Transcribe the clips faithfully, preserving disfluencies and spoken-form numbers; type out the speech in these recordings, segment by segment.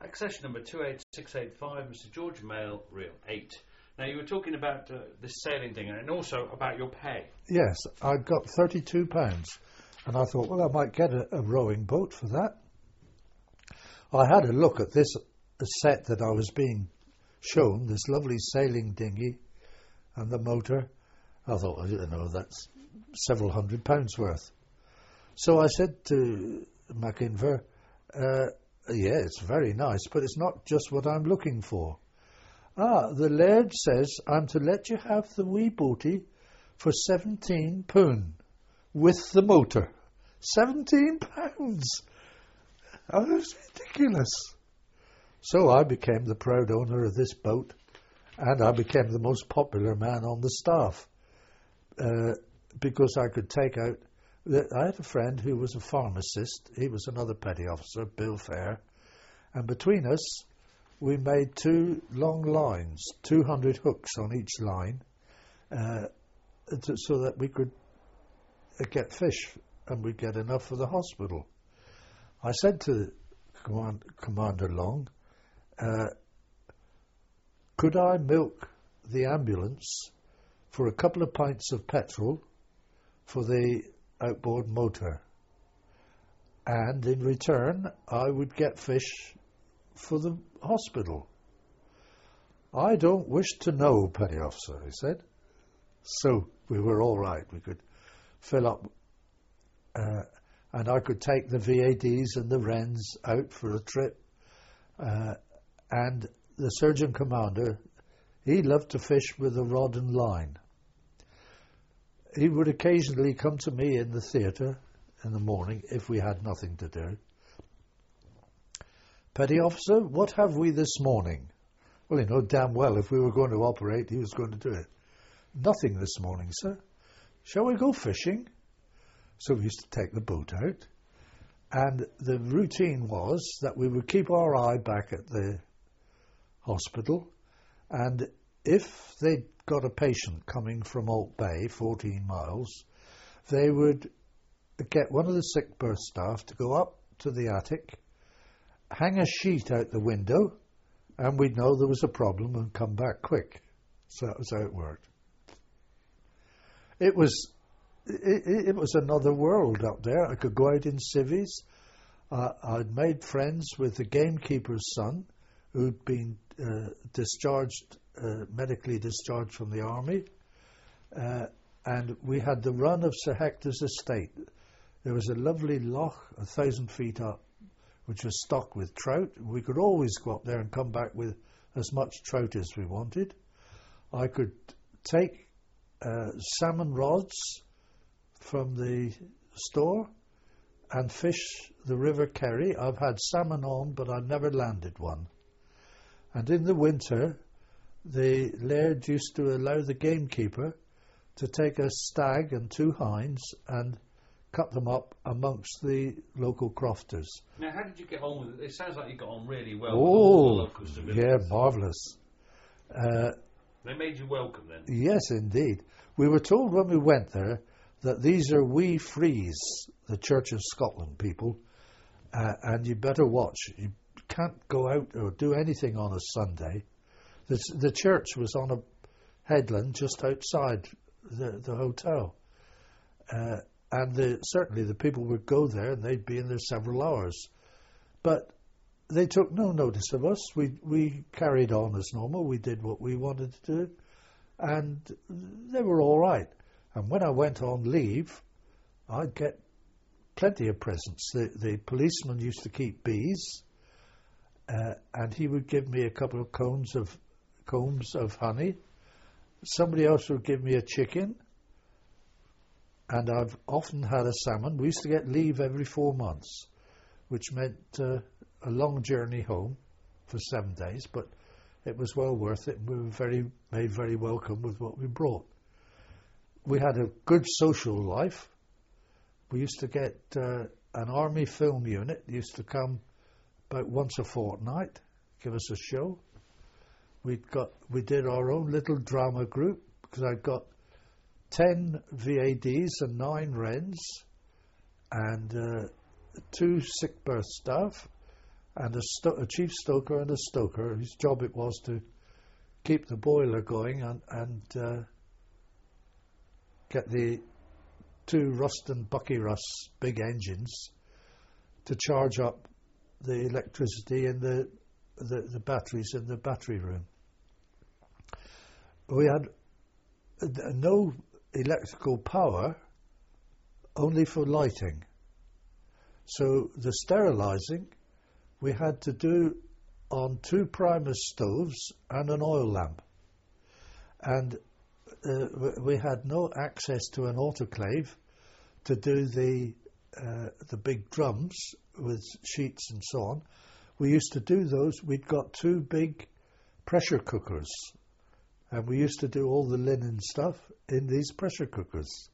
Accession number two eight six eight five, Mister George Mail, Reel eight. Now, you were talking about uh, this sailing thing and also about your pay. Yes, I got thirty-two pounds, and I thought, well, I might get a, a rowing boat for that. I had a look at this set that I was being shown, this lovely sailing dinghy and the motor. I thought, well, you know, that's several hundred pounds worth. So I said to MacInver, uh, yeah, it's very nice, but it's not just what I'm looking for. Ah, the laird says I'm to let you have the wee boatie for seventeen pound with the motor. Seventeen pounds! Oh, that's ridiculous. So I became the proud owner of this boat, and I became the most popular man on the staff, uh, because I could take out. I had a friend who was a pharmacist. He was another petty officer, Bill Fair, and between us, we made two long lines, two hundred hooks on each line, uh, to, so that we could uh, get fish, and we'd get enough for the hospital. I said to Command, Commander Long, uh, could I milk the ambulance for a couple of pints of petrol for the outboard motor, and in return I would get fish for the hospital? I don't wish to know, petty officer, he said. So we were all right. We could fill up, uh, and I could take the V A Ds and the Wrens out for a trip, uh, and the surgeon commander, he loved to fish with a rod and line. He would occasionally come to me in the theatre in the morning if we had nothing to do. Petty officer, what have we this morning? Well, you know damn well if we were going to operate, he was going to do it. Nothing this morning, sir. Shall we go fishing? So we used to take the boat out, and the routine was that we would keep our eye back at the hospital, and if they'd got a patient coming from Alt Bay, fourteen miles, they would get one of the sick berth staff to go up to the attic, hang a sheet out the window, and we'd know there was a problem and come back quick. So that was how it worked. It was it, it was another world up there. I could go out in civvies. Uh, I'd made friends with the gamekeeper's son, who'd been uh, discharged, uh, medically discharged from the army, uh, and we had the run of Sir Hector's estate. There was a lovely loch a thousand feet up, which was stocked with trout. We could always go up there and come back with as much trout as we wanted. I could take uh, salmon rods from the store and fish the River Kerry. I've had salmon on, but I've never landed one. And in the winter, the laird used to allow the gamekeeper to take a stag and two hinds and cut them up amongst the local crofters. Now, how did you get on with it? It sounds like you got on really well Oh, with all the local civilians. Yeah, marvellous. Uh, they made you welcome then? Yes, indeed. We were told when we went there that these are wee frees, the Church of Scotland people, uh, and you better watch. You can't go out or do anything on a Sunday. The, the church was on a headland just outside the, the hotel. Uh, and the, certainly the people would go there and they'd be in there several hours. But they took no notice of us. We, we carried on as normal. We did what we wanted to do. And they were all right. And when I went on leave, I'd get plenty of presents. The, the policeman used to keep bees, uh, and he would give me a couple of combs of combs of honey. Somebody else would give me a chicken, and I've often had a salmon. We used to get leave every four months, which meant uh, a long journey home for seven days, but it was well worth it, and we were very made very welcome with what we brought. We had a good social life. We used to get uh, an army film unit used to come about once a fortnight, give us a show. We'd got we did our own little drama group because I'd got ten V A Ds and nine Wrens and uh, two sick berth staff and a, sto- a chief stoker and a stoker, whose job it was to keep the boiler going and, and uh, get the two Ruston Buckyruss big engines to charge up the electricity in the, the, the batteries in the battery room. We had uh, no electrical power, only for lighting. So the sterilising we had to do on two Primus stoves and an oil lamp. And uh, we had no access to an autoclave to do the uh, the big drums with sheets and so on. We used to do those. We'd got two big pressure cookers, and we used to do all the linen stuff in these pressure cookers.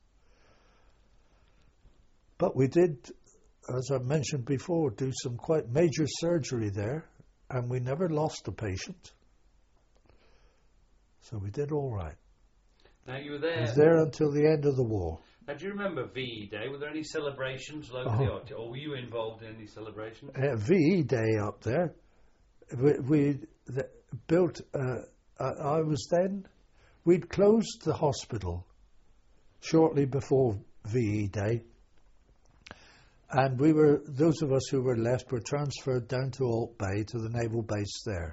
But we did, as I mentioned before, do some quite major surgery there, and we never lost a patient. So we did all right. Now you were there. I was there until the end of the war. Now, do you remember V E Day? Were there any celebrations locally, Oh. or, or were you involved in any celebrations? Uh, V E Day up there, we, we the, built, uh, I, I was then, we'd closed the hospital shortly before V E Day, and we were, those of us who were left were transferred down to Alt Bay, to the naval base there.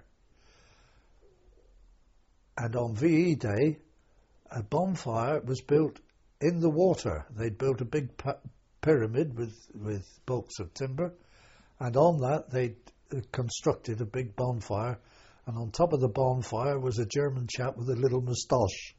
And on V E Day, a bonfire was built in the water. They'd built a big pa- pyramid with, with bolts of timber, and on that they'd uh, constructed a big bonfire, and on top of the bonfire was a German chap with a little moustache.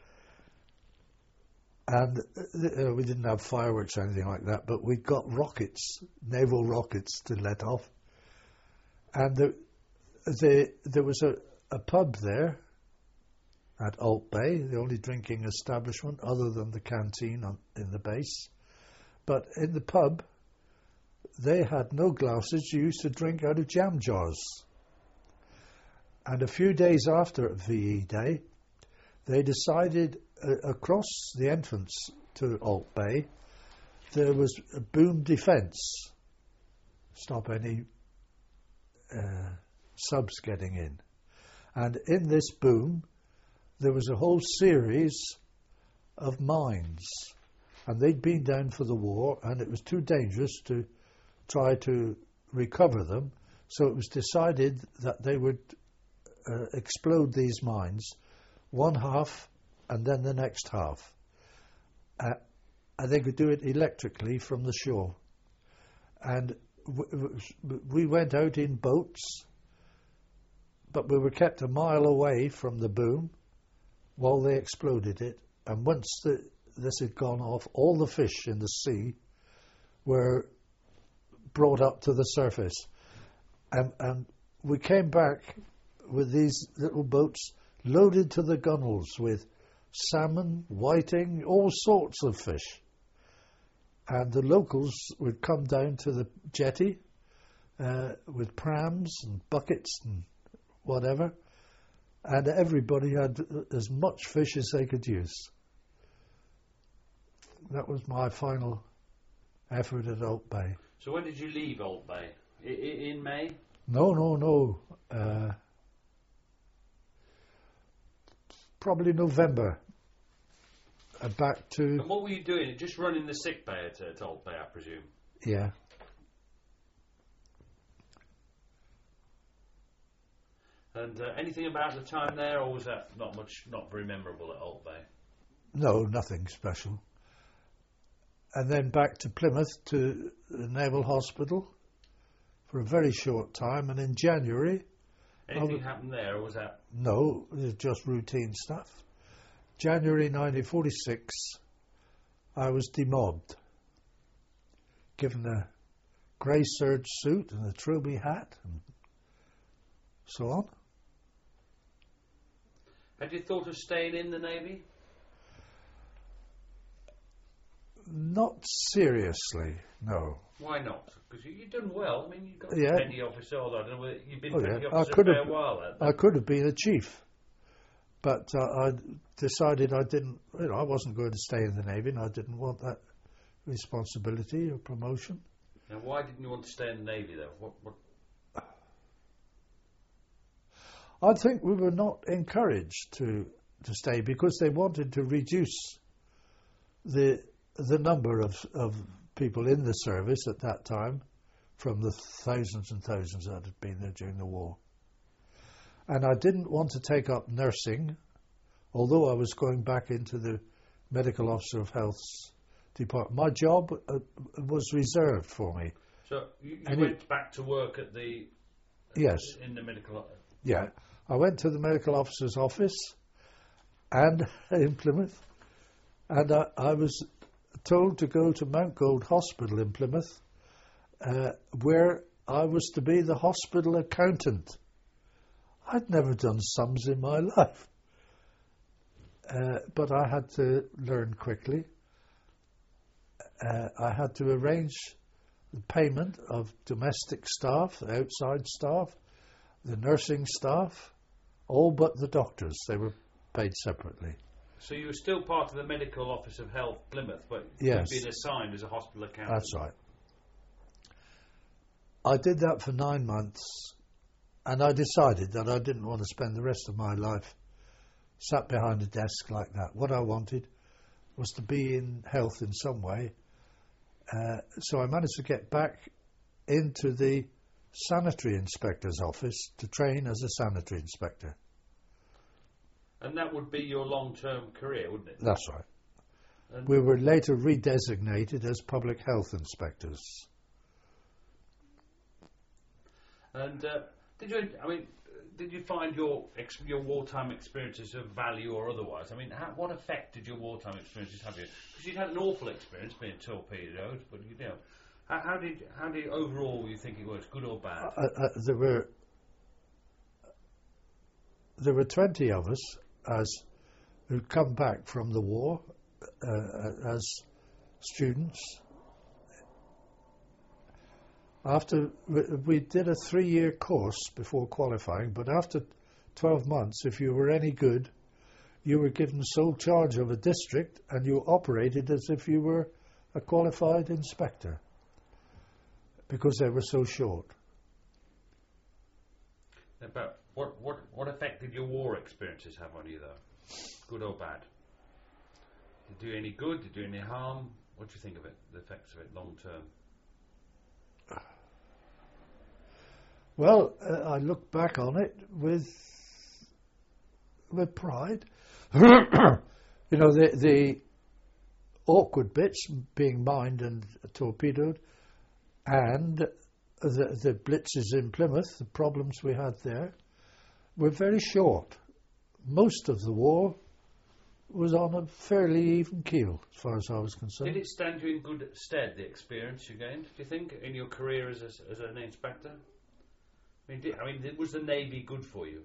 And uh, we didn't have fireworks or anything like that, but we got rockets, naval rockets, to let off. And the, the, there was a, a pub there at Alt Bay, the only drinking establishment other than the canteen on, in the base. But in the pub, they had no glasses. You used to drink out of jam jars. And a few days after V E Day, they decided uh, across the entrance to Alt Bay, there was a boom defence. Stop any uh, subs getting in. And in this boom, there was a whole series of mines, and they'd been down for the war, and it was too dangerous to try to recover them, so it was decided that they would uh, explode these mines, one half and then the next half. Uh, and they could do it electrically from the shore. And w- w- we went out in boats, but we were kept a mile away from the boom while they exploded it, and once the, this had gone off, all the fish in the sea were brought up to the surface. And, and we came back with these little boats loaded to the gunwales with salmon, whiting, all sorts of fish. And the locals would come down to the jetty uh, with prams and buckets and whatever, and everybody had as much fish as they could use. That was my final effort at Alt Bay. So when did you leave Alt Bay? I, I, in May? No, no, no. Uh, probably November. Uh, back to... And what were you doing? Just running the sick bay at, at Alt Bay, I presume? Yeah. And uh, anything about the time there, or was that not much, not very memorable at Alt Bay? No, nothing special. And then back to Plymouth to the Naval Hospital for a very short time. And in January... Anything happened there, or was that... No, it was just routine stuff. January nineteen forty-six, I was demobbed, given a grey serge suit and a trilby hat and so on. Had you thought of staying in the Navy? Not seriously, no. Why not? Because you, you've done well. I mean, you've got Yeah. petty officer, although I don't know whether you've been Oh, petty yeah. I officer could for a have- while. At I could have been a chief, but uh, I decided I didn't, you know, I wasn't going to stay in the Navy, and I didn't want that responsibility or promotion. Now, why didn't you want to stay in the Navy, though? What, what, I think we were not encouraged to to stay because they wanted to reduce the the number of, of people in the service at that time from the thousands and thousands that had been there during the war. And I didn't want to take up nursing, although I was going back into the Medical Officer of Health's department. My job uh, was reserved for me. So you, you And went it- back to work at the Yes. in the medical. Yeah, I went to the medical officer's office and in Plymouth, and I, I was told to go to Mount Gold Hospital in Plymouth, uh, where I was to be the hospital accountant. I'd never done sums in my life, uh, but I had to learn quickly. Uh, I had to arrange the payment of domestic staff, outside staff, the nursing staff, all but the doctors. They were paid separately. So you were still part of the Medical Office of Health, Plymouth, but Yes. you'd been assigned as a hospital accountant. That's right. I did that for nine months, and I decided that I didn't want to spend the rest of my life sat behind a desk like that. What I wanted was to be in health in some way. Uh, so I managed to get back into the sanitary inspector's office to train as a sanitary inspector. And that would be your long-term career, wouldn't it? That's right. And We were later redesignated as public health inspectors. And uh, did you? I mean, did you find your ex- your wartime experiences of value or otherwise? I mean, how, what effect did your wartime experiences have you? Because you'd had an awful experience being torpedoed, but you know, how, how did how did overall you think it was, good or bad? Uh, uh, there were there were twenty of us as who'd come back from the war uh, as students. After we, we did a three-year course before qualifying, but after twelve months, if you were any good, you were given sole charge of a district, and you operated as if you were a qualified inspector, because they were so short. About what what what effect did your war experiences have on you, though? Good or bad? Did it do any good? Did it do any harm? What do you think of it? The effects of it long term? Well, uh, I look back on it with with pride. You know, the the awkward bits being mined and torpedoed, and the the blitzes in Plymouth, the problems we had there, were very short. Most of the war was on a fairly even keel, as far as I was concerned. Did it stand you in good stead, the experience you gained, do you think, in your career as a, as an inspector? I mean, did, I mean, was the Navy good for you?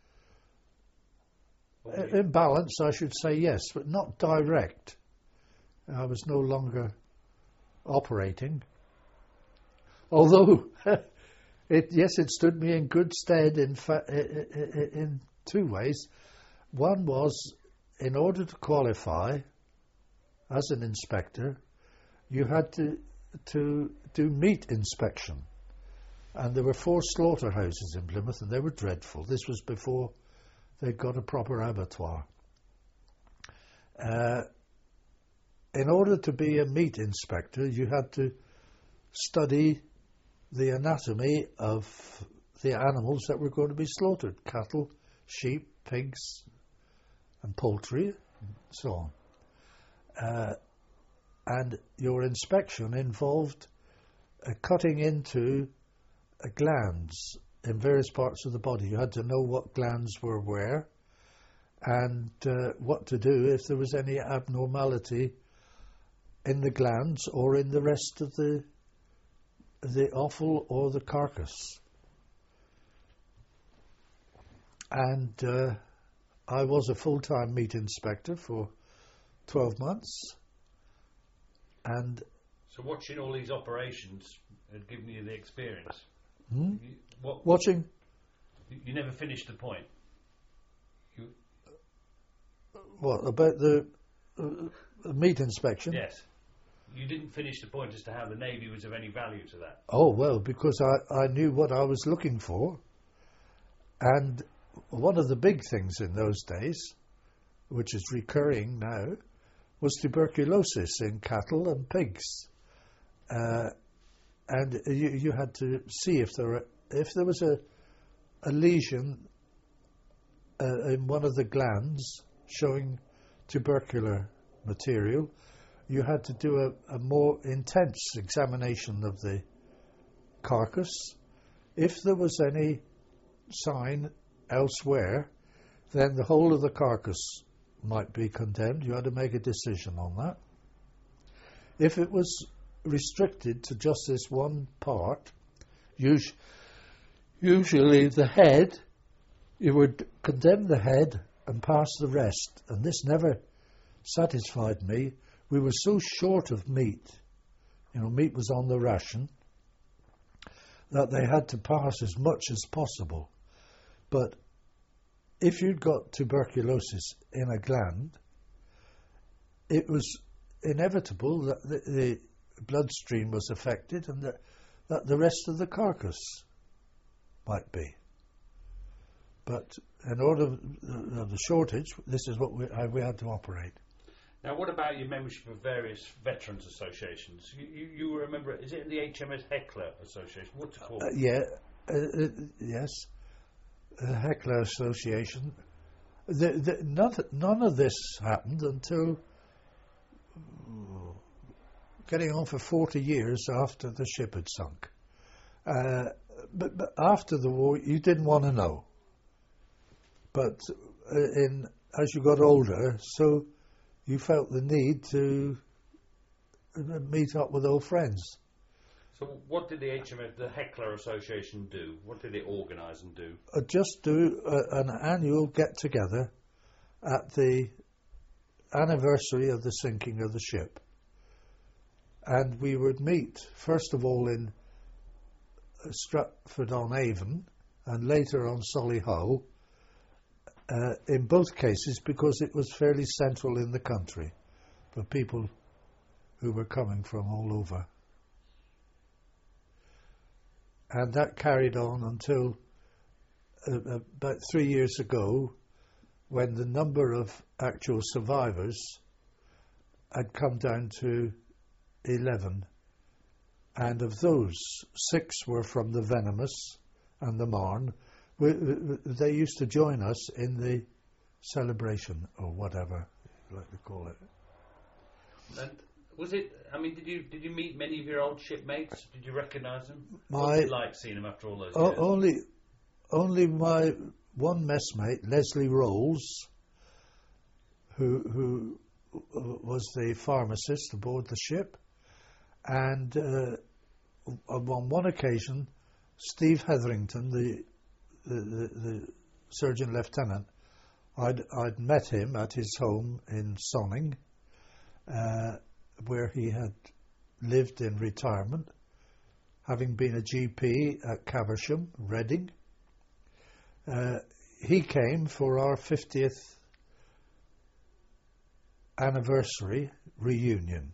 Or were you- In balance, I should say yes, but not direct. I was no longer operating. Although, it, yes, it stood me in good stead in, fa- in two ways. One was, in order to qualify as an inspector, you had to to do meat inspection. And there were four slaughterhouses in Plymouth, and they were dreadful. This was before they got a proper abattoir. Uh, in order to be a meat inspector, you had to study the anatomy of the animals that were going to be slaughtered: cattle, sheep, pigs, and poultry, and so on. Uh, and your inspection involved uh, cutting into uh, glands in various parts of the body. You had to know what glands were where, and uh, what to do if there was any abnormality in the glands or in the rest of the the offal or the carcass. And uh, I was a full-time meat inspector for twelve months, and So watching all these operations had given you the experience. hmm, You, what, watching you you never finished the point. You, what about the uh, meat inspection? yes. You didn't finish the point as to how the Navy was of any value to that. Oh, well, because I, I knew what I was looking for, and one of the big things in those days, which is recurring now, was tuberculosis in cattle and pigs. Uh, and you, you had to see if there were, if there was a, a lesion uh, in one of the glands showing tubercular material, you had to do a, a more intense examination of the carcass. If there was any sign elsewhere, then the whole of the carcass might be condemned. You had to make a decision on that. If it was restricted to just this one part, us- usually the head, you would condemn the head and pass the rest. And this never satisfied me. We were so short of meat, you know, meat was on the ration, that they had to pass as much as possible. But if you'd got tuberculosis in a gland, it was inevitable that the, the bloodstream was affected and that, that the rest of the carcass might be. But in order of the, the shortage, this is what we, how we had to operate. Now, what about your membership of various veterans associations? You, you, you were a member, is it the H M S Heckler Association? What's it called? Uh, yeah, uh, uh, yes, the Heckler Association. The, the, none, none of this happened until uh, getting on for forty years after the ship had sunk. Uh, but, but after the war, you didn't want to know. But uh, in as you got older, so you felt the need to meet up with old friends. So what did the H M S, the Heckler Association, do? What did it organise and do? Uh, just do uh, an annual get-together at the anniversary of the sinking of the ship. And we would meet, first of all, in Stratford-on-Avon and later on Solihull, uh, in both cases because it was fairly central in the country for people who were coming from all over. And that carried on until uh, about three years ago, when the number of actual survivors had come down to eleven. And of those, six were from the Venomous and the Marne. We, they used to join us in the celebration, or whatever you like to call it. And was it, I mean, did you did you meet many of your old shipmates? Did you recognise them? My, what was it like seeing them after all those o- years? Only, only my one messmate, Leslie Rolls, who, who was the pharmacist aboard the ship, and uh, on one occasion, Steve Hetherington, the the, the, the surgeon lieutenant, I'd I'd met him at his home in Sonning, uh, where he had lived in retirement, having been a G P at Caversham, Reading. Uh, he came for our fiftieth anniversary reunion.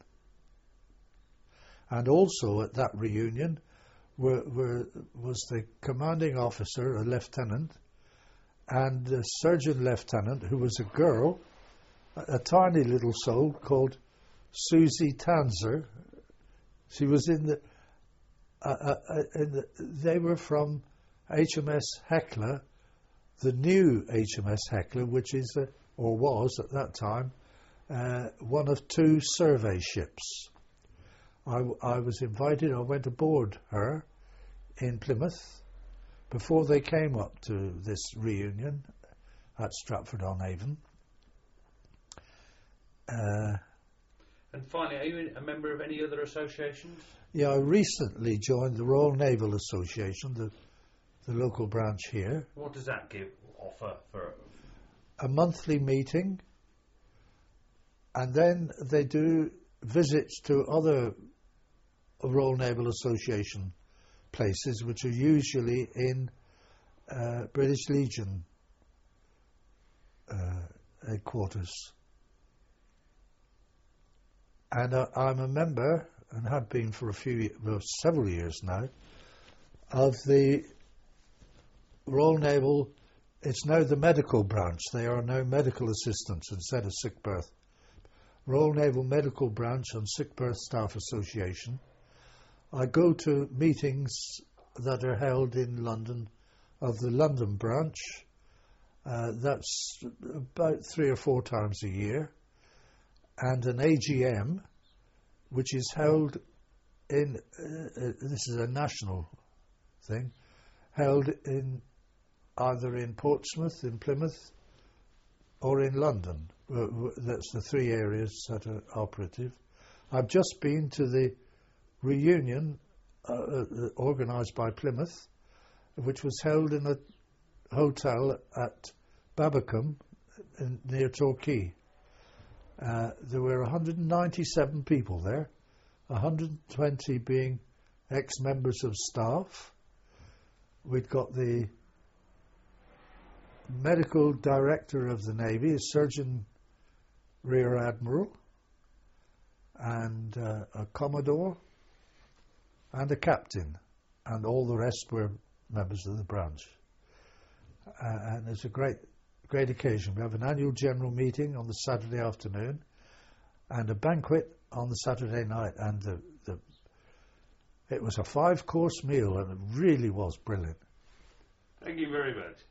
And also at that reunion were, were, was the commanding officer, a lieutenant, and a surgeon lieutenant who was a girl, a, a tiny little soul called Susie Tanzer. She was in the, uh, uh, uh, in the, they were from H M S Heckler, the new H M S Heckler, which is, a, or was at that time, uh, one of two survey ships. I, I was invited, I went aboard her in Plymouth before they came up to this reunion at Stratford-on-Avon. Uh, and finally, are you a member of any other associations? Yeah, I recently joined the Royal Naval Association, the, the local branch here. What does that give, offer for? A monthly meeting, and then they do visits to other Royal Naval Association places, which are usually in uh, British Legion uh, headquarters. And uh, I'm a member, and have been for a few, well, several years now, of the Royal Naval it's now the medical branch. They are now medical assistants instead of sick berth. Royal Naval Medical Branch and Sick Berth Staff Association. I go to meetings that are held in London of the London branch. Uh, that's about three or four times a year. And an A G M, which is held in, uh, uh, this is a national thing, held in either in Portsmouth, in Plymouth, or in London. Uh, that's the three areas that are operative. I've just been to the reunion uh, uh, organised by Plymouth, which was held in a hotel at Babbacombe in, near Torquay. Uh, there were one hundred ninety-seven people there, one hundred twenty being ex-members of staff. We'd got the medical director of the Navy, a Surgeon Rear Admiral, and uh, a Commodore, and a Captain, and all the rest were members of the branch. Uh, and it's a great, great occasion. We have an annual general meeting on the Saturday afternoon, and a banquet on the Saturday night. And the, the it was a five-course meal, and it really was brilliant. Thank you very much.